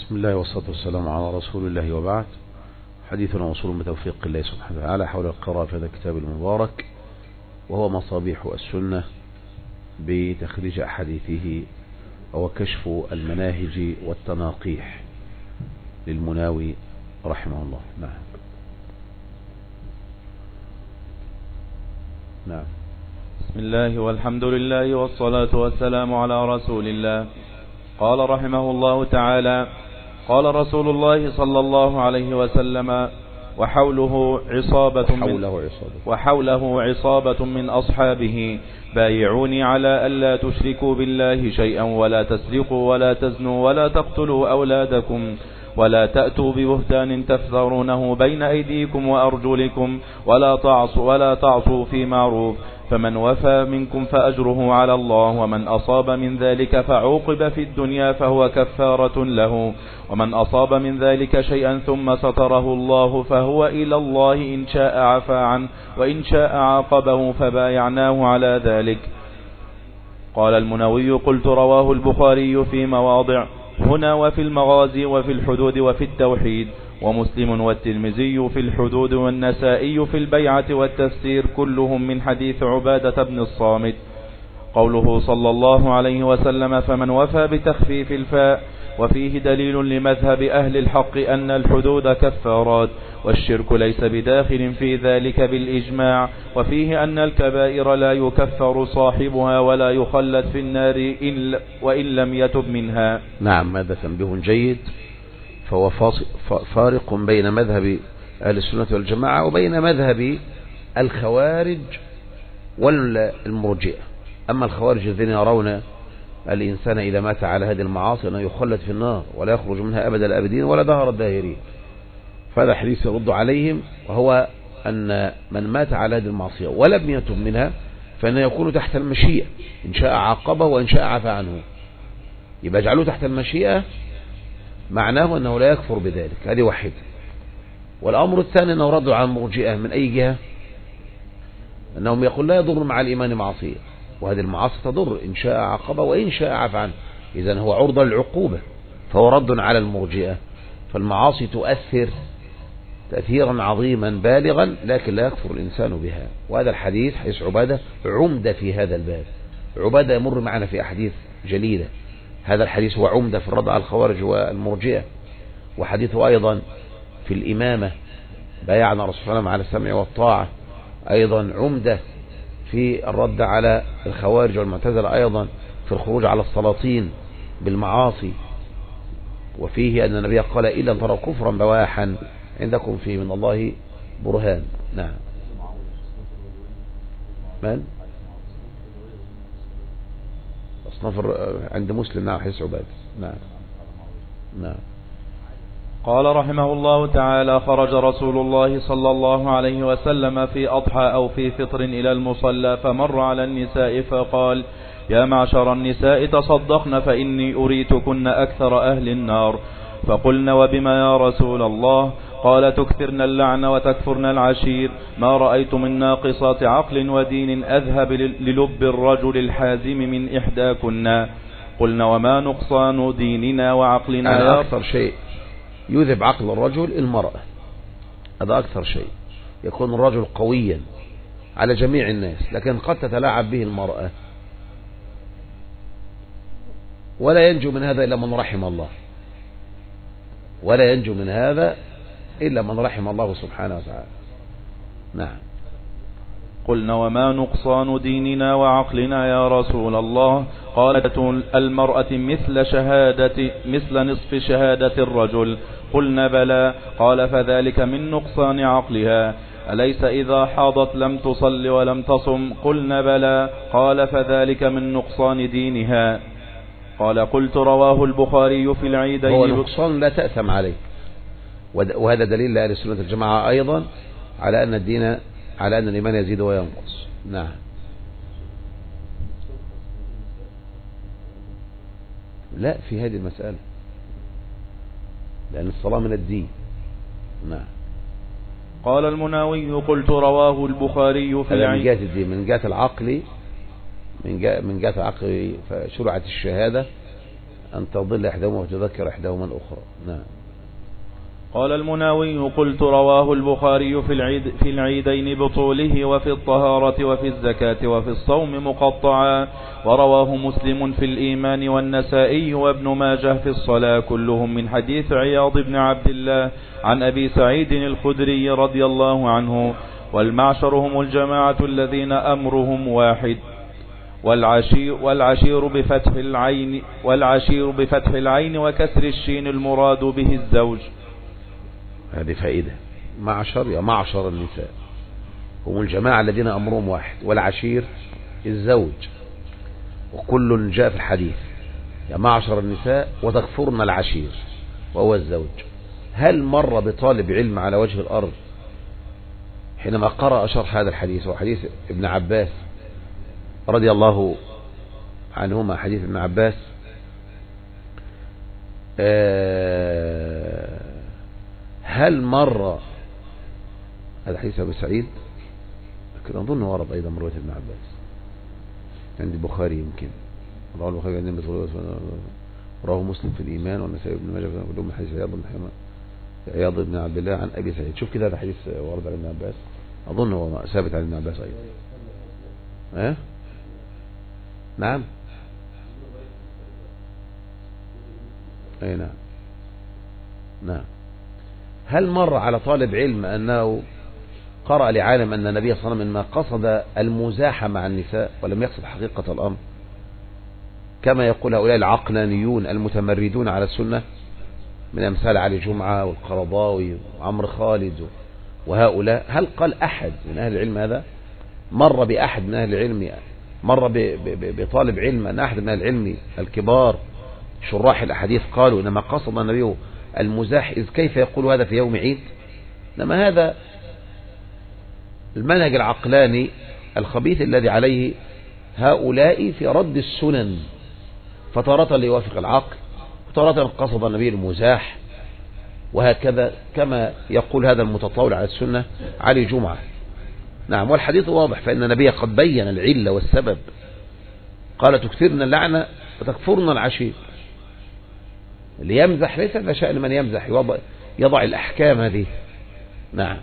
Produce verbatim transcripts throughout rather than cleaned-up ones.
بسم الله والصلاة والسلام على رسول الله وبعد. حديثنا وصول بتوفيق الله سبحانه وتعالى حول القراءة في هذا الكتاب المبارك، وهو مصابيح السنة بتخريج أحاديثه وكشف المناهج والتناقيح للمناوي رحمه الله. نعم نعم بسم الله والحمد لله والصلاة والسلام على رسول الله. قال رحمه الله تعالى: قال رسول الله صلى الله عليه وسلم: وحوله عصابة من, وحوله عصابة من أصحابه بايعوني على ألا تشركوا بالله شيئا ولا تسرقوا ولا تزنوا ولا تقتلوا أولادكم ولا تأتوا ببهتان تفترونه بين أيديكم وأرجلكم ولا تعصوا, ولا تعصوا في معروف، فمن وفى منكم فأجره على الله، ومن أصاب من ذلك فعوقب في الدنيا فهو كفارة له، ومن أصاب من ذلك شيئا ثم ستره الله فهو إلى الله، إن شاء عفى عنه وإن شاء عاقبه، فبايعناه على ذلك. قال المنووي: قلت: رواه البخاري في مواضع هنا وفي المغازي وفي الحدود وفي التوحيد، ومسلم والترمذي في الحدود، والنسائي في البيعة والتفسير، كلهم من حديث عبادة بن الصامت. قوله صلى الله عليه وسلم: فمن وفى بتخفيف الفاء، وفيه دليل لمذهب أهل الحق أن الحدود كفارات، والشرك ليس بداخل في ذلك بالإجماع، وفيه أن الكبائر لا يكفر صاحبها ولا يخلد في النار إن وإن لم يتب منها. نعم، هذا تنبيه جيد. فهو فارق بين مذهب أهل السنة والجماعة وبين مذهب الخوارج والمرجئة. أما الخوارج الذين يرون الإنسان إذا مات على هذه المعاصي أنه يخلد في النار ولا يخرج منها أبد الأبدين ولا دهر الداهرين، فهذا حديث يرد عليهم، وهو أن من مات على هذه المعصية ولم يتب منها فإنه يكون تحت المشيئة، إن شاء عاقبه وإن شاء عفى عنه. يبقى جعلوه تحت المشيئة معناه أنه لا يكفر بذلك. هذه واحدة. والأمر الثاني أنه ردوا عن مرجئة من أي جهة؟ أنهم يقول لا يضر مع الإيمان معصية، وهذه المعاصي تضر، إن شاء عاقبه وإن شاء عفى عنه، إذن هو عرضة للعقوبة، فهو رد على المرجئة. فالمعاصي تؤثر تأثيرا عظيما بالغا، لكن لا يكفر الإنسان بها. وهذا الحديث حديث عبادة عمدة في هذا الباب. عبادة يمر معنا في أحاديث جليلة، هذا الحديث هو عمدة في الرد على الخوارج والمرجئة. وحديثه أيضا في الإمامة، بايعنا رسول الله على السمع والطاعة، أيضا عمدة في الرد على الخوارج والمعتزلة، أيضا في الخروج على السلاطين بالمعاصي. وفيه أن النبي قال: إلا أن تروا كفرا بواحا عندكم فيه من الله برهان. نعم. من أصناف عند مسلم؟ نعم، حديث عبادة. نعم نعم. قال رحمه الله تعالى: خرج رسول الله صلى الله عليه وسلم في أضحى أو في فطر إلى المصلى، فمر على النساء فقال: يا معشر النساء تصدقن فإني أريتكن أكثر أهل النار. فقلن: وبما يا رسول الله؟ قال: تكثرن اللعن وتكفرن العشير، ما رأيت من ناقصات عقل ودين أذهب للب الرجل الحازم من إحداكن. قلنا: وما نقصان ديننا وعقلنا يا أكثر شيء يذهب عقل الرجل المرأة، هذا أكثر شيء. يكون الرجل قويا على جميع الناس، لكن قد تتلاعب به المرأة، ولا ينجو من هذا إلا من رحم الله، ولا ينجو من هذا إلا من رحم الله سبحانه وتعالى. نعم. قلنا: وما نقصان ديننا وعقلنا يا رسول الله؟ قالت: المرأة مثل شهادة مثل نصف شهادة الرجل. قلنا: بلى. قال: فذلك من نقصان عقلها. أليس إذا حاضت لم تصل ولم تصم؟ قلنا: بلى. قال: فذلك من نقصان دينها. قال: قلت: رواه البخاري في العيدين. هو نقصان لا تأثم عليه، وهذا دليل لأهل السنة الجماعة أيضا على أن الدين على أن الإيمان يزيد وينقص. نعم. لا، في هذه المسألة، لأن الصلاة من الدين. نعم. قال المناوي: قلت: رواه البخاري في العين. من جهة الدين، من جهة العقل، من جهة من جهة العقل فشرعت الشهادة أن تضل إحداهما وتذكر إحداهما الأخرى. نعم. قال المناوي قلت رواه البخاري في العيد في العيدين بطوله وفي الطهارة وفي الزكاة وفي الصوم مقطعا، ورواه مسلم في الإيمان والنسائي وابن ماجه في الصلاة، كلهم من حديث عياض بن عبد الله عن أبي سعيد الخدري رضي الله عنه. والمعشر هم الجماعة الذين أمرهم واحد. والعشير, والعشير بفتح العين والعشير بفتح العين وكسر الشين المراد به الزوج. هذه فائدة. معشر يا معشر النساء هم الجماعة الذين أمرهم واحد، والعشير الزوج، وكل جاء في الحديث يا معشر النساء وتكفرن العشير وهو الزوج. هل مر بطالب علم على وجه الأرض حينما قرأ شرح هذا الحديث وحديث ابن عباس رضي الله عنهما، حديث ابن عباس آه هل مر هذا حديث أبو سعيد؟ لكن أظن ورد أيضا من رواية ابن عباس عند البخاري، يمكن رواه البخاري عند رواه مسلم في الإيمان والنسائي ابن ماجه كلهم من حديث عياض بن حماد عياض بن عبد الله عن أبي سعيد. شوف كده هذا حديث ورد عن ابن عباس، أظن هو ثابت عن ابن عباس أيضا. ها؟ نعم. أي نعم. نعم. هل مر على طالب علم أنه قرأ لعالم أن النبي صلى الله عليه وسلم ما قصد المزاحة مع النساء ولم يقصد حقيقة الأمر، كما يقول هؤلاء العقلانيون المتمردون على السنة من أمثال علي جمعة والقرضاوي وعمر خالد وهؤلاء؟ هل قال أحد من أهل العلم هذا؟ مر بأحد من أهل العلم، مر بطالب علم أن أحد من أهل العلم الكبار شراح الأحاديث قالوا إنما قصد النبي المزاح، إذ كيف يقول هذا في يوم عيد؟ إنما هذا المنهج العقلاني الخبيث الذي عليه هؤلاء في رد السنن، فتارة ليوافق العقل وتارة قصد النبي المزاح، وهكذا كما يقول هذا المتطاول على السنة علي جمعة. نعم. والحديث واضح، فإن النبي قد بين العلة والسبب، قال تكثرن اللعنة وتكفرن العشير. اللي يمزح ليس هذا شأن من يمزح، يضع, يضع الأحكام هذه. نعم.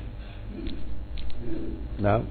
نعم.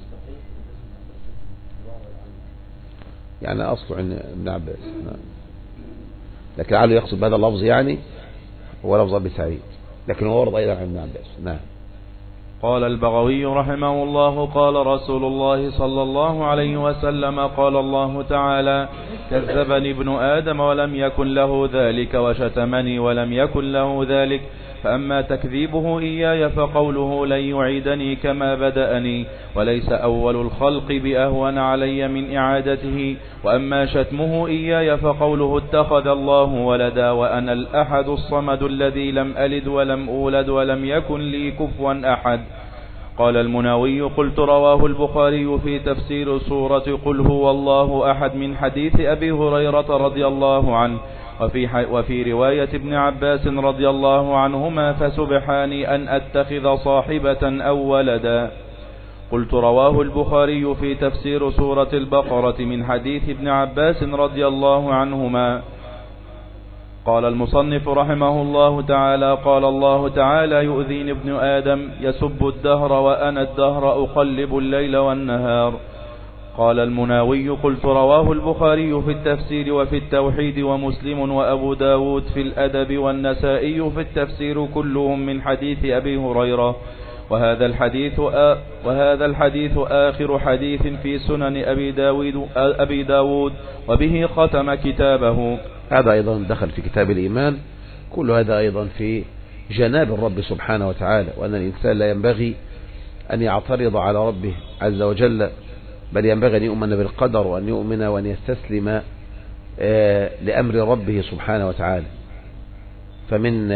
يعني أصله عن ابن عباس. نعم. لكن علي يقصد بهذا اللفظ يعني هو لفظ أبي سعيد، لكن هو ورد أيضا عن ابن عباس. نعم. قال البغوي رحمه الله قال رسول الله صلى الله عليه وسلم قال الله تعالى كذبني ابن آدم ولم يكن له ذلك، وشتمني ولم يكن له ذلك، فأما تكذيبه إياي فقوله لن يعيدني كما بدأني، وليس أول الخلق بأهون علي من إعادته، وأما شتمه إياي فقوله اتخذ الله ولدا وأنا الأحد الصمد الذي لم ألد ولم أولد ولم يكن لي كفوا أحد. قال المناوي قلت رواه البخاري في تفسير سورة قل هو الله أحد من حديث أبي هريرة رضي الله عنه، وفي, وفي رواية ابن عباس رضي الله عنهما فسبحاني أن أتخذ صاحبة أو ولدا. قلت رواه البخاري في تفسير سورة البقرة من حديث ابن عباس رضي الله عنهما. قال المصنف رحمه الله تعالى قال الله تعالى يؤذيني ابن آدم يسب الدهر وأنا الدهر أقلب الليل والنهار. قال المناوي قلت رواه البخاري في التفسير وفي التوحيد ومسلم وأبو داود في الأدب والنسائي في التفسير كلهم من حديث أبي هريرة، وهذا الحديث آ وهذا الحديث آخر حديث في سنن أبي داود, أبي داود وبه ختم كتابه. هذا أيضا دخل في كتاب الإيمان، كل هذا أيضا في جناب الرب سبحانه وتعالى، وأن الإنسان لا ينبغي أن يعترض على ربه عز وجل، بل ينبغي أن يؤمن بالقدر وأن يؤمن وأن يستسلم لأمر ربه سبحانه وتعالى. فمن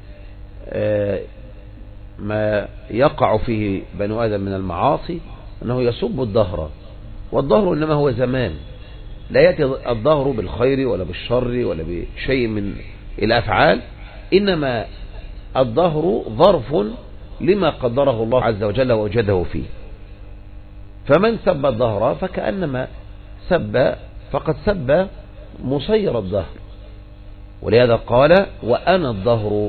ما يقع فيه بنو آدم من المعاصي أنه يسب الدهر، والدهر إنما هو زمان، لا يأتي الدهر بالخير ولا بالشر ولا بشيء من الأفعال، إنما الدهر ظرف لما قدره الله عز وجل ووجده فيه. فمن سب الدهر فكأنما سب فقد سب مسير الدهر، ولهذا قال وأنا الظهر.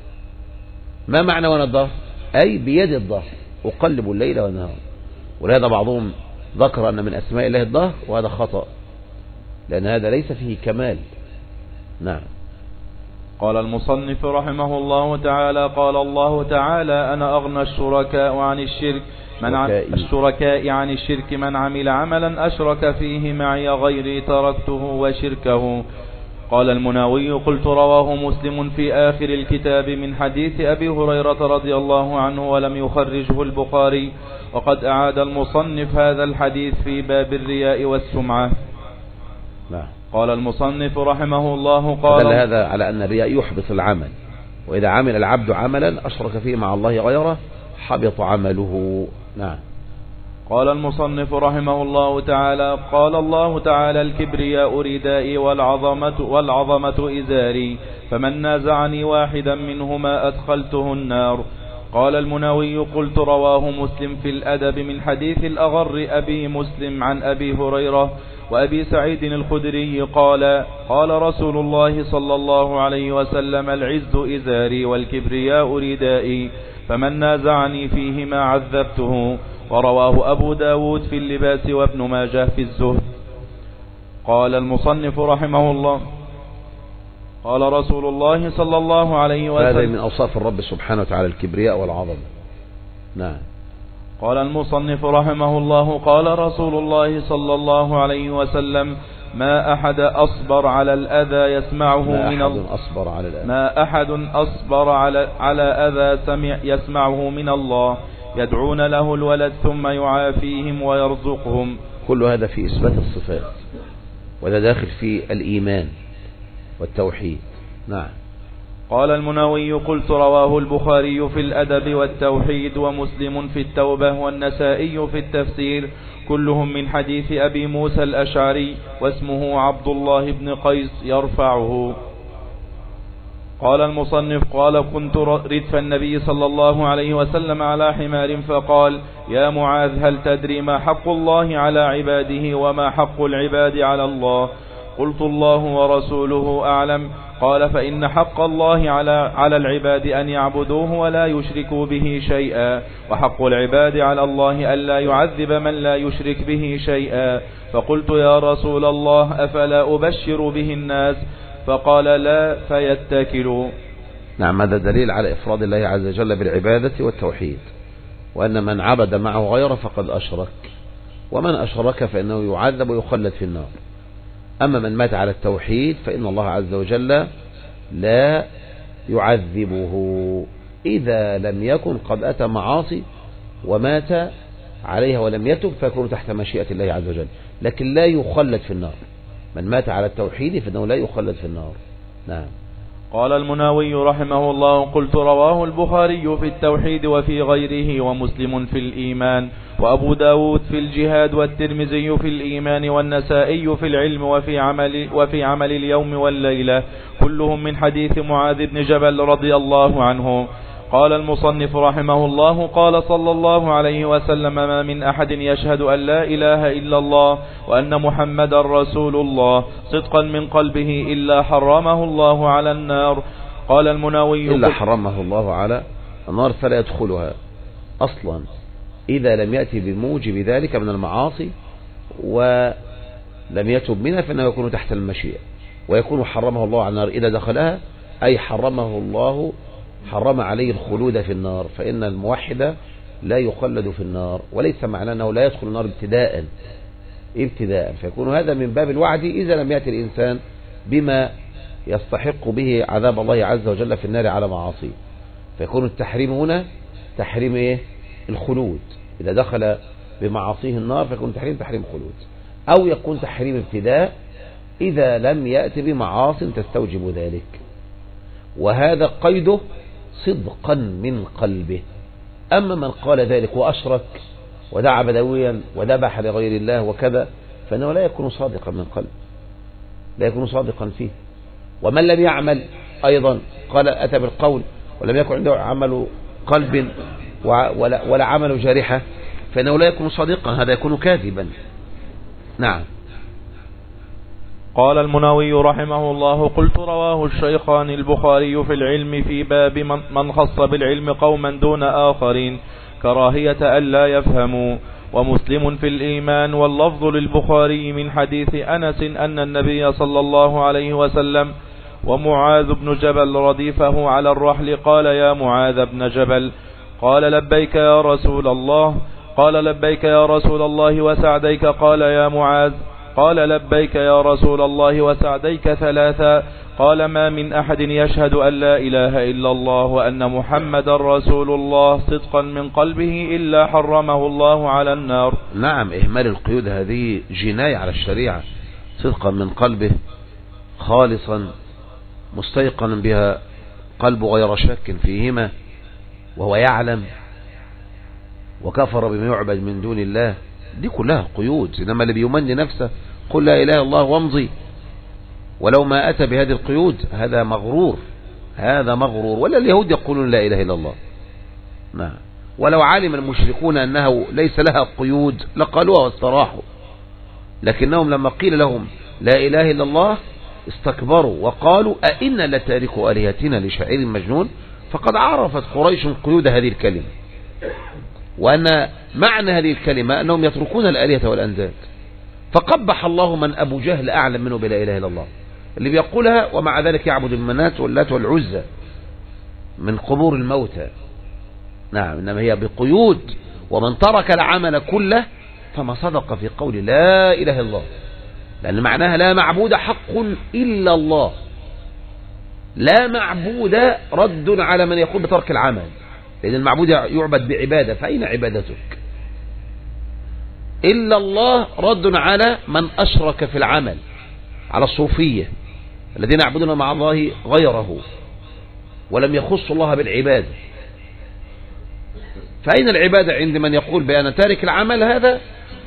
ما معنى وأنا الظهر؟ أي بيد الظهر، أقلب الليل والنهار. ولهذا بعضهم ذكر أن من أسماء الله الظهر، وهذا خطأ، لأن هذا ليس فيه كمال. نعم. قال المصنف رحمه الله تعالى قال الله تعالى أنا أغنى الشركاء عن الشرك من عن الشركاء عن الشرك من عمل عملا أشرك فيه معي غيري تركته وشركه. قال المناوي قلت رواه مسلم في آخر الكتاب من حديث أبي هريرة رضي الله عنه ولم يخرجه البخاري، وقد أعاد المصنف هذا الحديث في باب الرياء والسمعة. نعم. قال المصنف رحمه الله قال دل هذا على أن الرياء يحبط العمل، وإذا عمل العبد عملا أشرك فيه مع الله غيره حبط عمله. نعم. قال المصنف رحمه الله تعالى قال الله تعالى الكبرياء ردائي والعظمة, والعظمة إزاري، فمن نازعني واحدا منهما أدخلته النار. قال المناوي قلت رواه مسلم في الأدب من حديث الأغر أبي مسلم عن أبي هريرة وأبي سعيد الخدري قال قال رسول الله صلى الله عليه وسلم العز إزاري والكبرياء ردائي، فمن نازعني فيهما عذبته. ورواه أبو داود في اللباس وابن ماجه في الزهد. قال المصنف رحمه الله قال رسول الله صلى الله عليه وسلم هذا من أوصاف الرب سبحانه وتعالى الكبرياء والعظمة. نعم. قال المصنف رحمه الله قال رسول الله صلى الله عليه وسلم ما أحد أصبر على الأذى يسمعه ما من أحد أصبر على الأذى ما أحد أصبر على على أذى سمع يسمعه من الله يدعون له الولد ثم يعافيهم ويرزقهم. كل هذا في إثبات الصفات، وهذا داخل في الإيمان والتوحيد. نعم. قال المناوي قلت رواه البخاري في الأدب والتوحيد ومسلم في التوبة والنسائي في التفسير كلهم من حديث أبي موسى الأشعري واسمه عبد الله بن قيس يرفعه. قال المصنف قال كنت ردف النبي صلى الله عليه وسلم على حمار فقال يا معاذ هل تدري ما حق الله على عباده وما حق العباد على الله؟ قلت الله ورسوله أعلم. قال فإن حق الله على على العباد أن يعبدوه ولا يشركوا به شيئا، وحق العباد على الله ألا يعذب من لا يشرك به شيئا. فقلت يا رسول الله أفلا أبشر به الناس؟ فقال لا فيتكلوا. نعم. هذا دليل على إفراد الله عز وجل بالعبادة والتوحيد، وأن من عبد معه غيره فقد أشرك، ومن أشرك فإنه يعذب ويخلد في النار. أما من مات على التوحيد فإن الله عز وجل لا يعذبه إذا لم يكن قد أتى معاصي ومات عليها ولم يتب، فيكون تحت مشيئة الله عز وجل، لكن لا يخلد في النار. من مات على التوحيد فإنه لا يخلد في النار. نعم. قال المناوي رحمه الله قلت رواه البخاري في التوحيد وفي غيره ومسلم في الإيمان وأبو داود في الجهاد والترمذي في الإيمان والنسائي في العلم وفي عمل, وفي عمل اليوم والليلة كلهم من حديث معاذ بن جبل رضي الله عنه. قال المصنف رحمه الله قال صلى الله عليه وسلم ما من أحد يشهد أن لا إله إلا الله وأن محمد رسول الله صدقا من قلبه إلا حرمه الله على النار. قال المناوي إلا حرمه الله على النار فلا يدخلها أصلا إذا لم يأتي بموجب ذلك من المعاصي ولم يتب منها، فإنه يكون تحت المشيئة ويكون حرمه الله على النار إذا دخلها، أي حرمه الله حرم عليه الخلود في النار، فإن الموحد لا يخلد في النار، وليس معناه أنه لا يدخل النار ابتداء ابتداء فيكون هذا من باب الوعد إذا لم يأتي الإنسان بما يستحق به عذاب الله عز وجل في النار على معاصيه، فيكون التحريم هنا تحريم إيه؟ الخلود. إذا دخل بمعاصيه النار فيكون تحريم تحريم خلود، أو يكون تحريم ابتداء إذا لم يأتي بمعاص تستوجب ذلك، وهذا قيده صدقا من قلبه. أما من قال ذلك وأشرك ودعا بدويا وذبح لغير الله وكذا فإنه لا يكون صادقا من قلب، لا يكون صادقا فيه. ومن لم يعمل أيضا قال أتى بالقول ولم يكن عنده عمل قلب ولا, ولا عمل جارحة فإنه لا يكون صادقا، هذا يكون كاذبا. نعم. قال المنوي رحمه الله: قلت رواه الشيخان البخاري في العلم في باب من خص بالعلم قوما دون آخرين كراهية ألا يفهموا، ومسلم في الإيمان، واللفظ للبخاري من حديث أنس أن النبي صلى الله عليه وسلم ومعاذ بن جبل رديفه على الرحل قال: يا معاذ بن جبل، قال: لبيك يا رسول الله. قال: لبيك يا رسول الله وسعديك. قال: يا معاذ. قال: لبيك يا رسول الله وسعديك ثلاثا. قال: ما من أحد يشهد أن لا إله إلا الله وأن محمد رسول الله صدقا من قلبه إلا حرمه الله على النار. نعم، إهمال القيود هذه جناية على الشريعة، صدقا من قلبه خالصا مستيقنا بها قلب غير شك فيهما وهو يعلم، وكفر بما يعبد من دون الله، دي كلها قيود. إنما اللي بيمني نفسه قل لا إله إلا الله وامضي، ولو ما أتى بهذه القيود هذا مغرور، هذا مغرور. ولا اليهود يقولون لا إله إلا الله. نعم، ولو علم المشركون أنه ليس لها قيود لقالوها واستراحوا، لكنهم لما قيل لهم لا إله إلا الله استكبروا وقالوا أئنا لتاركوا آلهتنا لشاعر مجنون. فقد عرفت قريش قيود هذه الكلمة، وأن معنى هذه الكلمة أنهم يتركون الآلهة والأنداد. فقبح الله من أبو جهل أعلم منه بلا إله إلا الله، اللي بيقولها ومع ذلك يعبد المنات واللات والعزى من قبور الموتى. نعم، إنما هي بقيود. ومن ترك العمل كله فما صدق في قول لا إله إلا الله، لأن معناها لا معبود حق إلا الله. لا معبود رد على من يقول بترك العمل، لأن المعبود يعبد بعبادة، فأين عبادتك؟ إلا الله رد على من أشرك في العمل، على الصوفية الذين يعبدون مع الله غيره ولم يخص الله بالعبادة. فأين العبادة عند من يقول بأن تارك العمل هذا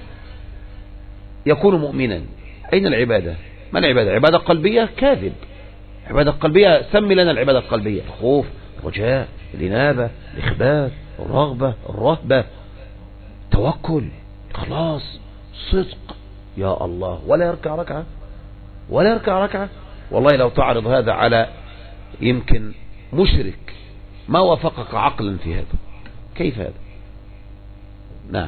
يكون مؤمنا؟ أين العبادة؟ ما العبادة؟ عبادة قلبية؟ كاذب. عبادة قلبية، سمي لنا العبادة القلبية: الخوف، الرجاء، الإنابة، الإخبات، الرغبة، الرهبة، توكل، إخلاص، صدق. يا الله، ولا يركع ركعة، ولا يركع ركعة. والله لو تعرض هذا على يمكن مشرك ما وافقك عقلا في هذا، كيف هذا؟ نعم.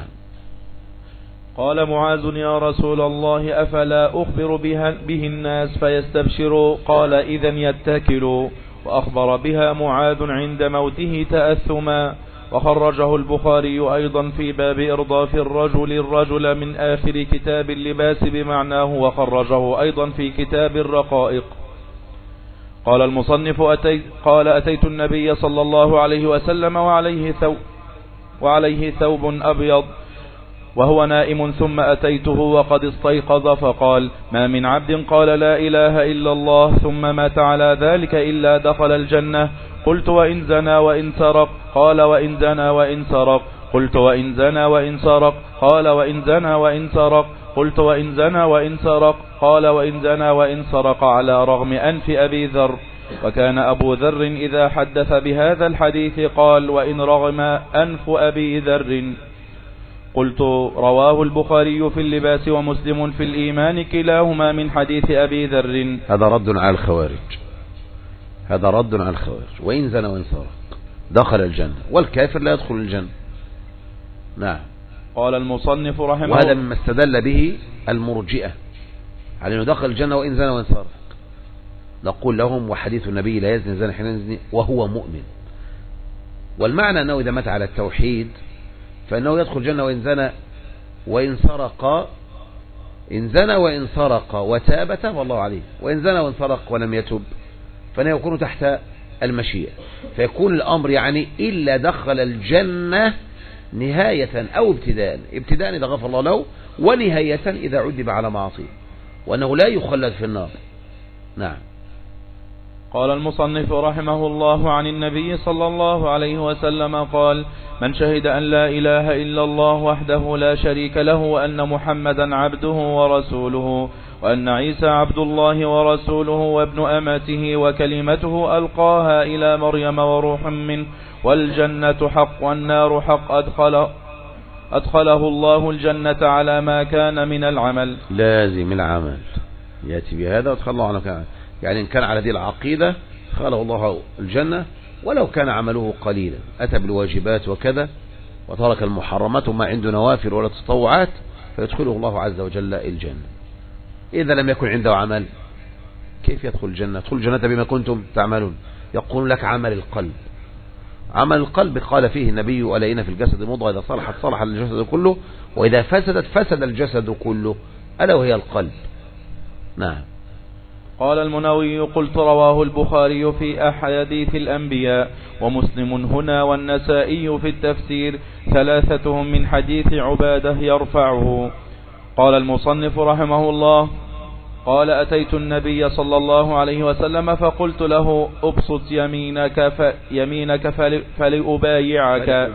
قال معاذ: يا رسول الله، أفلا أخبر بها به الناس فيستبشروا؟ قال: إذا يتكلوا. وأخبر بها معاذ عند موته تأثما. وخرجه البخاري أيضا في باب إرضاف الرجل الرجل من آخر كتاب اللباس بمعناه، وخرجه أيضا في كتاب الرقائق. قال المصنف: أتيت قال أتيت النبي صلى الله عليه وسلم وعليه ثوب, وعليه ثوب أبيض وهو نائم، ثم أتيته وقد استيقظ، فقال: ما من عبد قال لا إله إلا الله ثم مات على ذلك إلا دخل الجنة. قلت: وإن زنى وإن سرق؟ قال: وإن زنى وإن سرق. قلت: وإن زنى وإن سرق؟ قال: وإن زنى وإن سرق. قلت: وإن زنى وإن سرق؟ قال: وإن زنى وإن سرق، على رغم أنف أبي ذر. وكان أبو ذر إذا حدث بهذا الحديث قال: وإن رغم أنف أبي ذر. قلت: رواه البخاري في اللباس ومسلم في الإيمان، كلاهما من حديث أبي ذر. هذا رد على الخوارج، هذا رد على الخوارج. وإن زنى وإن سرق دخل الجنة، والكافر لا يدخل الجنة. نعم. قال المصنف رحمه الله: وهذا مما استدل به المرجئة على أنه دخل الجنة وإن زنى وإن سرق. نقول لهم: وحديث النبي لا يزني زاني حين يزني وهو مؤمن. والمعنى أنه إذا مات على التوحيد فإنه يدخل الجنة وإن زنى وإن سرق. إن زنى وإن سرق وتاب تاب الله عليه، وإن زنى وإن سرق ولم يتب فإنه يكون تحت المشيئة. فيكون الأمر يعني إلا دخل الجنة نهاية أو ابتداء، ابتداء إذا غفر الله له، ونهاية إذا عذب على معصيه، وأنه لا يخلد في النار. نعم. قال المصنف رحمه الله: عن النبي صلى الله عليه وسلم قال: من شهد أن لا إله إلا الله وحده لا شريك له، وأن محمدا عبده ورسوله، وأن عيسى عبد الله ورسوله وابن أمته وكلمته ألقاها إلى مريم وروح منه، والجنة حق والنار حق، أدخله, أدخله الله الجنة على ما كان من العمل. لازم العمل. يأتي بهذا وادخل الله على كان، يعني إن كان على هذه العقيدة دخله الله الجنة ولو كان عمله قليلا، أتى بالواجبات وكذا وترك المحرمات وما عنده نوافل ولا تطوعات، فيدخله الله عز وجل الجنة. إذا لم يكن عنده عمل كيف يدخل الجنة؟ يدخل الجنة بما كنتم تعملون. يقول لك عمل القلب. عمل القلب قال فيه النبي: ألا إن في الجسد مضغة إذا صلحت صلح الجسد كله وإذا فسدت فسد الجسد كله، ألا وهي القلب. نعم. قال المنوي: قلت رواه البخاري في أحاديث الأنبياء ومسلم هنا والنسائي في التفسير، ثلاثتهم من حديث عبادة يرفعه. قال المصنف رحمه الله: قال: أتيت النبي صلى الله عليه وسلم فقلت له: أبسط يمينك, ف... يمينك فل... فلأبايعك،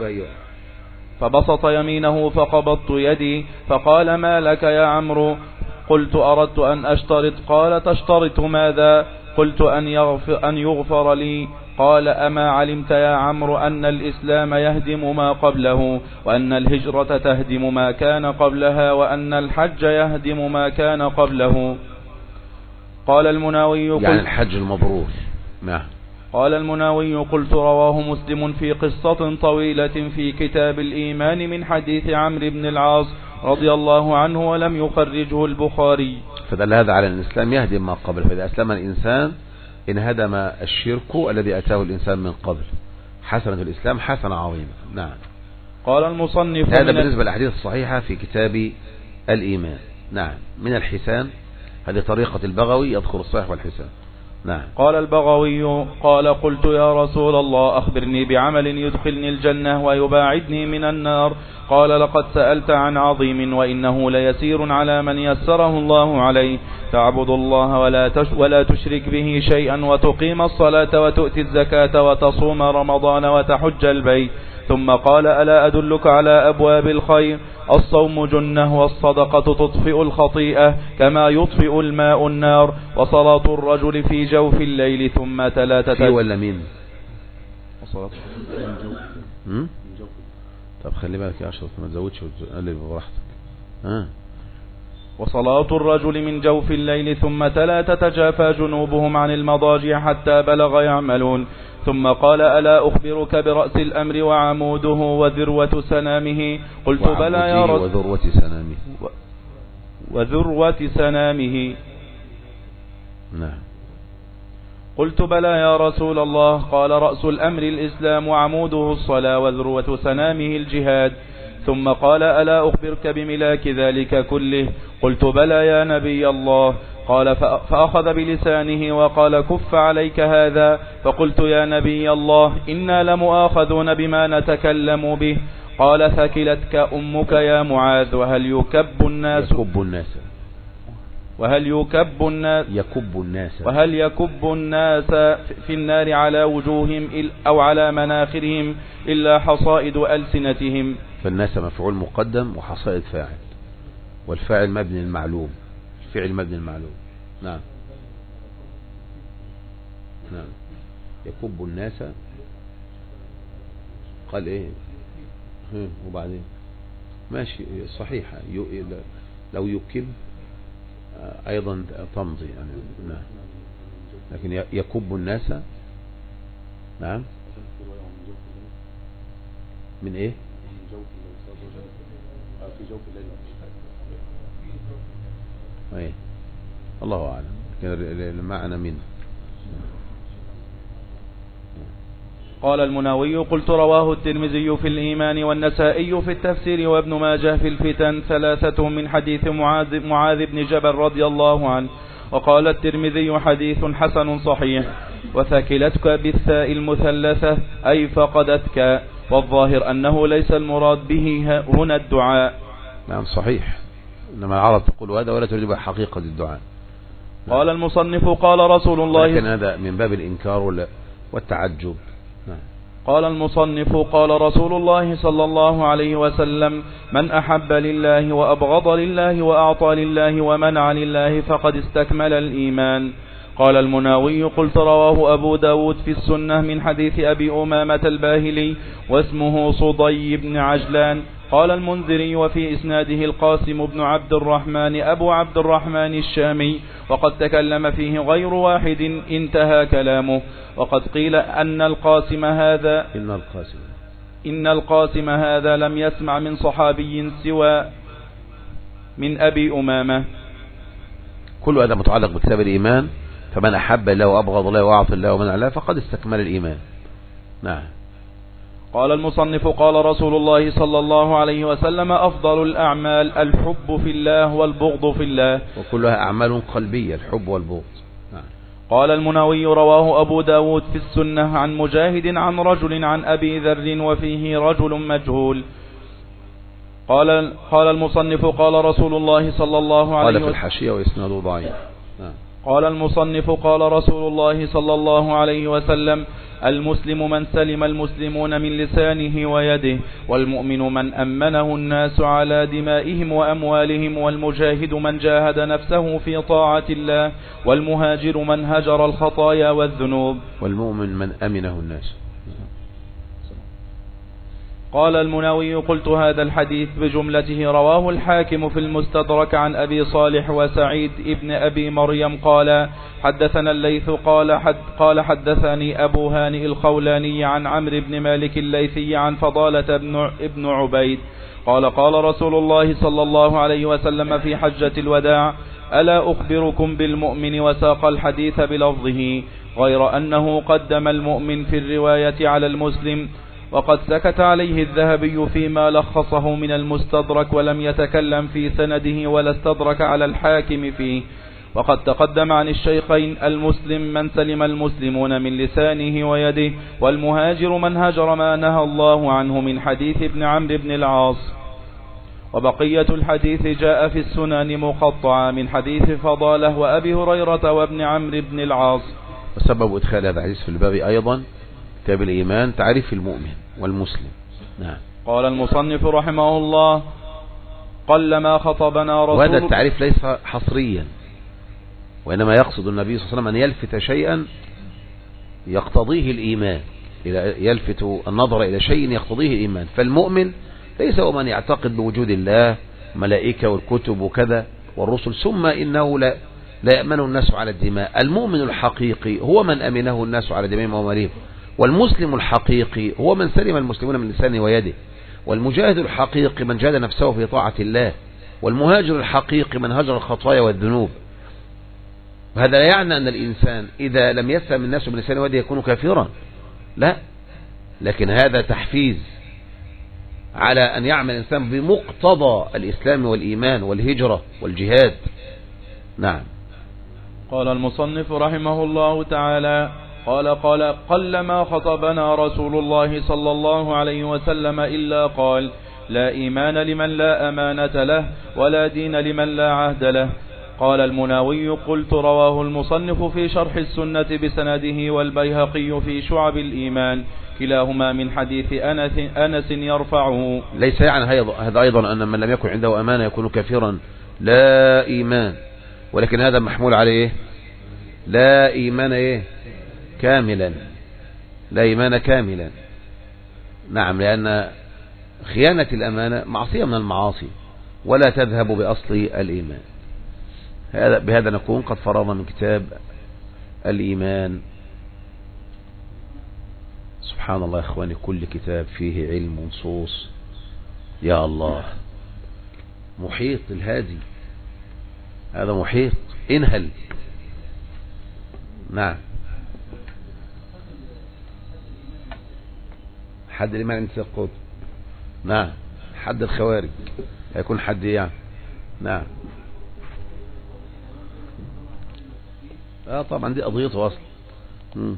فبسط يمينه فقبضت يدي فقال: ما لك يا عمرو؟ قلت: أردت أن أشترط. قال: تشترط ماذا؟ قلت: أن يغفر, أن يغفر لي. قال: أما علمت يا عمرو أن الإسلام يهدم ما قبله، وأن الهجرة تهدم ما كان قبلها، وأن الحج يهدم ما كان قبله. قال المناوي: يعني الحج المبرور. نعم. قال المناوي: قلت رواه مسلم في قصة طويلة في كتاب الإيمان من حديث عمرو بن العاص رضي الله عنه، ولم يخرجه البخاري. فدل هذا على أن الإسلام يهدم ما قبل، فإذا أسلم الإنسان انهدم الشرك الذي أتاه الإنسان من قبل. حسنة الإسلام حسنة عظيمة. نعم. قال المصنف: هذا بالنسبة للأحاديث الصحيحة في كتاب الإيمان. نعم. من الحسان، هذه طريقة البغوي، يذكر الصحيح والحسان. نعم. قال البغوي: قال: قلت يا رسول الله أخبرني بعمل يدخلني الجنة ويباعدني من النار. قال: لقد سألت عن عظيم، وإنه ليسير على من يسره الله عليه. تعبد الله ولا ولا تشرك به شيئا، وتقيم الصلاة وتؤتي الزكاة وتصوم رمضان وتحج البيت. ثم قال: ألا أدلك على أبواب الخير؟ الصوم جنة، والصدقة تطفئ الخطيئة كما يطفئ الماء النار، وصلاة الرجل في جوف الليل. ثم تلا تتل... في ولا مين؟ طب خلي بالك يا أشرف ما تزودش وتقلل براحتك. آه. وصلاة الرجل من جوف الليل. ثم تلا: تتجافى جنوبهم عن المضاجع حتى بلغ يعملون. ثم قال: ألا أخبرك برأس الأمر وعموده وذروة سنامه؟ قلت: بلى يا رسول. وذروة سنامه. وذروة سنامه. نعم. قلت: بلى يا رسول الله. قال: رأس الأمر الإسلام، وعموده الصلاة، وذروة سنامه الجهاد. ثم قال: ألا أخبرك بملاك ذلك كله؟ قلت: بلى يا نبي الله. قال: فأخذ بلسانه وقال: كف عليك هذا. فقلت: يا نبي الله، إنا لمؤاخذون بما نتكلم به. قال: ثكلتك أمك يا معاذ. وهل يكب الناس يكب الناس وهل يكب الناس يكب الناس وهل يكب الناس في النار على وجوههم أو على مناخرهم إلا حصائد ألسنتهم؟ فالناس مفعول مقدم وحصائد فاعل، والفاعل مبني المعلوم، الفعل مبني المعلوم. نعم. نعم. يكب الناس قال ايه؟ وبعدين ماشي صحيحة. لو يكب ايضا تمضي يعني. نعم. لكن يكب الناس. نعم. من ايه؟ ايه الله اعلم. المعنى من. قال المناوي: قلت رواه الترمذي في الإيمان والنسائي في التفسير وابن ماجه في الفتن، ثلاثة من حديث معاذ, معاذ بن جبل رضي الله عنه. وقال الترمذي: حديث حسن صحيح. وثكلتك بالثاء المثلثة أي فقدتك، والظاهر أنه ليس المراد به هنا الدعاء. نعم صحيح، إنما العرب تقول هذا ولا تريد حقيقة الدعاء. قال المصنف: قال رسول الله، لكن هذا من باب الإنكار والتعجب. نعم. قال المصنف: قال رسول الله صلى الله عليه وسلم: من أحب لله وأبغض لله وأعطى لله ومنع لله فقد استكمل الإيمان. قال المناوي قلت رواه أبو داود في السنة من حديث أبي أمامة الباهلي واسمه صدي بن عجلان. قال المنذري وفي إسناده القاسم بن عبد الرحمن أبو عبد الرحمن الشامي وقد تكلم فيه غير واحد انتهى كلامه. وقد قيل أن القاسم هذا إن القاسم إن القاسم هذا لم يسمع من صحابي سوى من أبي أمامة. كل هذا متعلق بكتاب الإيمان، فمن أحب الله وأبغض الله وأعطى الله ومن الله فقد استكمل الإيمان. نعم. قال المصنف قال رسول الله صلى الله عليه وسلم أفضل الأعمال الحب في الله والبغض في الله، وكلها أعمال قلبية الحب والبغض. نعم. قال المناوي رواه أبو داود في السنة عن مجاهد عن رجل عن أبي ذر وفيه رجل مجهول. قال قال المصنف قال رسول الله صلى الله عليه وسلم قال في الحاشية وإسناده ضعيف. نعم. قال المصنف قال رسول الله صلى الله عليه وسلم المسلم من سلم المسلمون من لسانه ويده، والمؤمن من أمنه الناس على دمائهم وأموالهم، والمجاهد من جاهد نفسه في طاعة الله، والمهاجر من هجر الخطايا والذنوب، والمؤمن من أمنه الناس. قال المناوي قلت هذا الحديث بجملته رواه الحاكم في المستدرك عن أبي صالح وسعيد ابن أبي مريم قال حدثنا الليث قال, حد قال حدثني أبو هانئ الخولاني عن عمرو بن مالك الليثي عن فضالة بن, ابن عبيد قال قال رسول الله صلى الله عليه وسلم في حجة الوداع ألا أخبركم بالمؤمن، وساق الحديث بلفظه غير أنه قدم المؤمن في الرواية على المسلم. وقد سكت عليه الذهبي فيما لخصه من المستدرك ولم يتكلم في سنده ولا استدرك على الحاكم فيه. وقد تقدم عن الشيخين المسلم من سلم المسلمون من لسانه ويده، والمهاجر من هجر ما نهى الله عنه من حديث ابن عمرو بن العاص. وبقية الحديث جاء في السنن مقطعة من حديث فضالة وأبي هريرة وابن عمرو بن العاص. وسبب إدخال هذا الحديث في الباب أيضا كتاب الإيمان تعريف المؤمن والمسلم. نعم. قال المصنف رحمه الله قلما خطبنا رسول، وهذا التعريف ليس حصريا، وإنما يقصد النبي صلى الله عليه وسلم أن يلفت شيئا يقتضيه الإيمان، يلفت النظر إلى شيء يقتضيه الإيمان. فالمؤمن ليس هو من يعتقد بوجود الله ملائكة والكتب وكذا والرسل ثم إنه لا, لا يأمن الناس على الدماء. المؤمن الحقيقي هو من أمنه الناس على دمائهم وأموالهم، والمسلم الحقيقي هو من سلم المسلمون من لسانه ويده، والمجاهد الحقيقي من جاهد نفسه في طاعة الله، والمهاجر الحقيقي من هجر الخطايا والذنوب. وهذا لا يعني أن الإنسان إذا لم يسلم الناس من لسانه ويده يكون كافرا، لا، لكن هذا تحفيز على أن يعمل الإنسان بمقتضى الإسلام والإيمان والهجرة والجهاد. نعم. قال المصنف رحمه الله تعالى قال قال قلما خطبنا رسول الله صلى الله عليه وسلم إلا قال لا إيمان لمن لا أمانة له، ولا دين لمن لا عهد له. قال المناوي قلت رواه المصنف في شرح السنة بسنده والبيهقي في شعب الإيمان كلاهما من حديث أنس, أنس يرفعه. ليس يعني هذا أيضا أن من لم يكن عنده أمانة يكون كافرا، لا إيمان، ولكن هذا محمول عليه لا إيمان إيه كاملا، لا إيمان كاملا. نعم، لأن خيانة الأمانة معصية من المعاصي ولا تذهب بأصل الإيمان. هذا بهذا نكون قد فرغنا من كتاب الإيمان. سبحان الله يا إخواني، كل كتاب فيه علم ونصوص، يا الله، محيط الهادي، هذا محيط انهل. نعم. حد الإيمان عند القدس. نعم. حد الخوارج هيكون حد يعني. نعم. اه طبعا دي قضيته اصلا. امم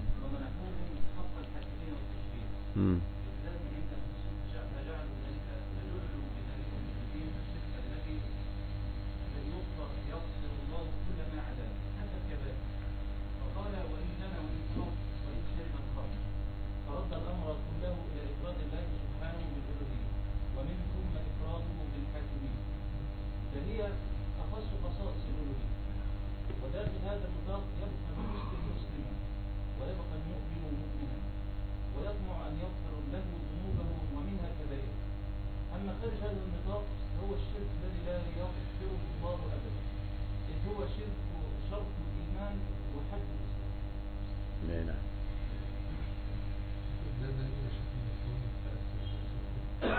امم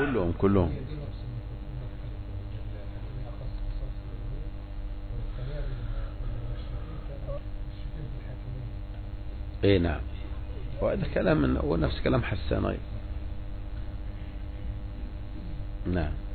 كلهم كلهم ايه نعم، وهذا كلام من هو نفس كلام حسان أيضا. نعم.